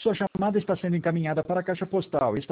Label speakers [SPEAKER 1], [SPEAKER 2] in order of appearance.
[SPEAKER 1] Sua chamada está sendo encaminhada para a caixa postal. Está